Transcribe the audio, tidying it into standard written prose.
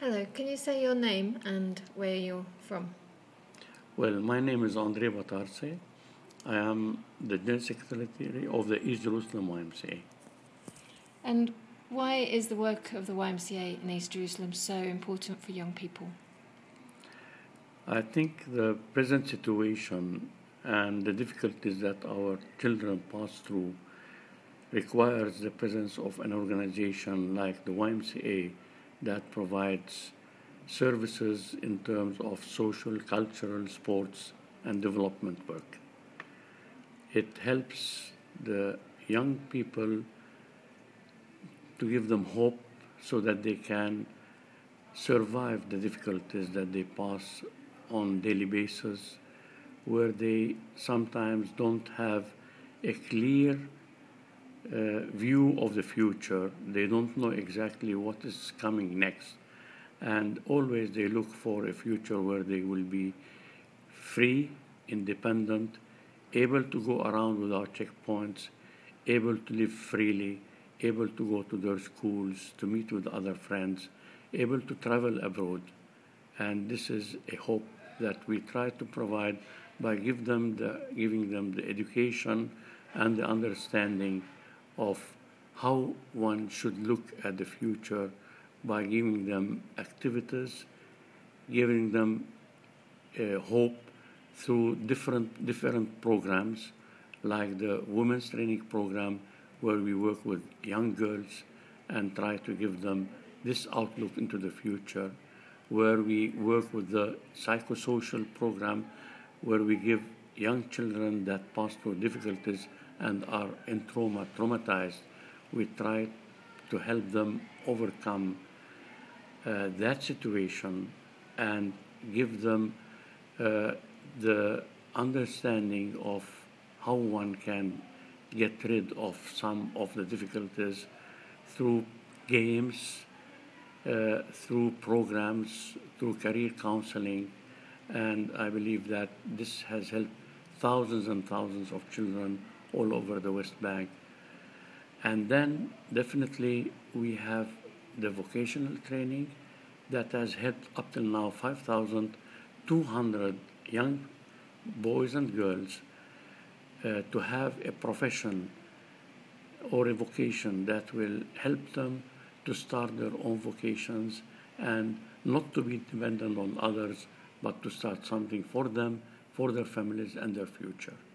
Hello, can you say your name and where you're from? Well, my name is Andre Batarse. I am the General Secretary of the East Jerusalem YMCA. And why is the work of the YMCA in East Jerusalem so important for young people? I think the present situation and the difficulties that our children pass through requires the presence of an organization like the YMCA that provides services in terms of social, cultural, sports, and development work. It helps the young people to give them hope so that they can survive the difficulties that they pass on daily basis, where they sometimes don't have a clear view of the future. They don't know exactly what is coming next. And always they look for a future where they will be free, independent, able to go around without checkpoints, able to live freely, able to go to their schools, to meet with other friends, able to travel abroad. And this is a hope that we try to provide by giving them the education and the understanding of how one should look at the future by giving them activities, giving them hope through different programs like the Women's Training Program, where we work with young girls and try to give them this outlook into the future, where we work with the psychosocial program, where we give young children that pass through difficulties and are traumatized. We try to help them overcome that situation and give them the understanding of how one can get rid of some of the difficulties through games, through programs, through career counseling. And I believe that this has helped thousands and thousands of children all over the West Bank. And then definitely we have the vocational training that has helped up till now 5,200 young boys and girls to have a profession or a vocation that will help them to start their own vocations and not to be dependent on others, but to start something for them, for their families, and their future.